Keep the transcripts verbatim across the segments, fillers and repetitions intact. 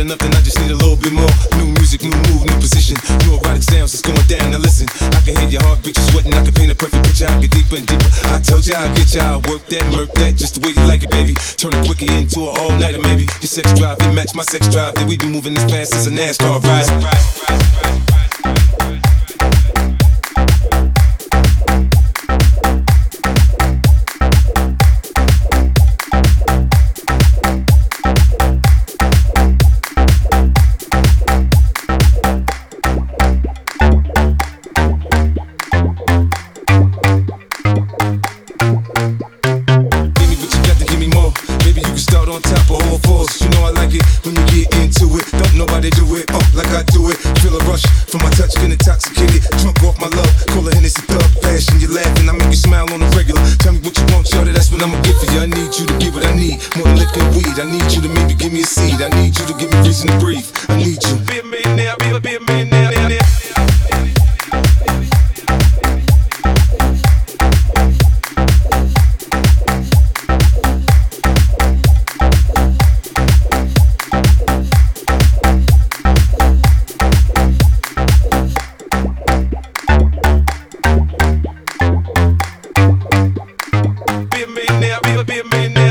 enough, then I just need a little bit more. New music, new move, new position. New erotic sounds, it's going down. Now listen, I can hear your heartbeat, you sweating. I can paint a perfect picture. I get deeper and deeper. I told ya I'll get ya, I'll work that, murk that, just the way you like it, baby. Turn it quicker into an all-nighter, maybe. Your sex drive, it match my sex drive. Then we be moving as fast as a NASCAR ride. I need you to maybe give me a seed. I need you to give me reason to breathe. I need you. Be a man now, be a, be a man now. Be a man now, be a, be a man now.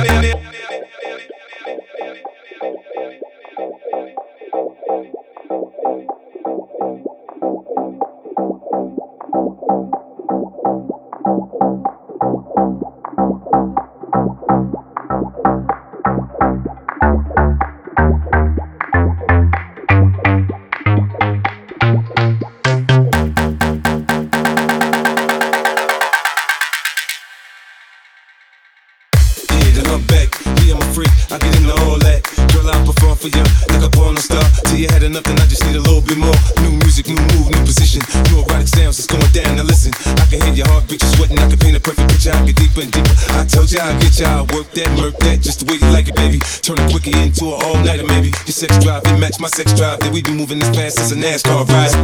I'm back, yeah, I'm a freak, I get into all that. Girl, I'll perform for you like a porn star. Till you had enough, then I just need a little bit more. New music, new move, new position. New erotic sounds, it's going down. Now listen, I can hear your heartbeat, you sweating. I can paint a perfect picture, I get deeper and deeper. I told ya I'll get ya, I'll work that, murk that, just the way you like it, baby. Turn it quicker into an all-nighter, maybe. Your sex drive, it match my sex drive. Then we be moving as fast as a NASCAR ride.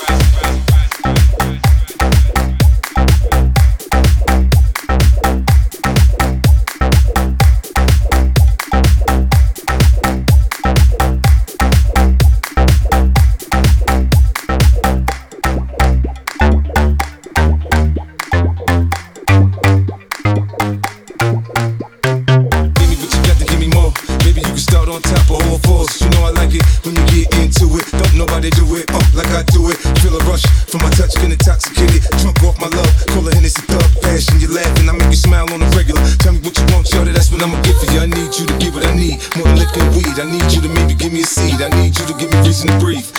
On top of all fours, you know I like it when you get into it. Don't nobody do it, uh, like I do it. Feel a rush from my touch, get intoxicated. Drunk off my love, call a Hennessy thug. Passion, you laughing, I make you smile on the regular. Tell me what you want, shorty, that's what I'ma get for you. I need you to give what I need, more than liquor and weed. I need you to maybe give me a seed. I need you to give me reason to breathe.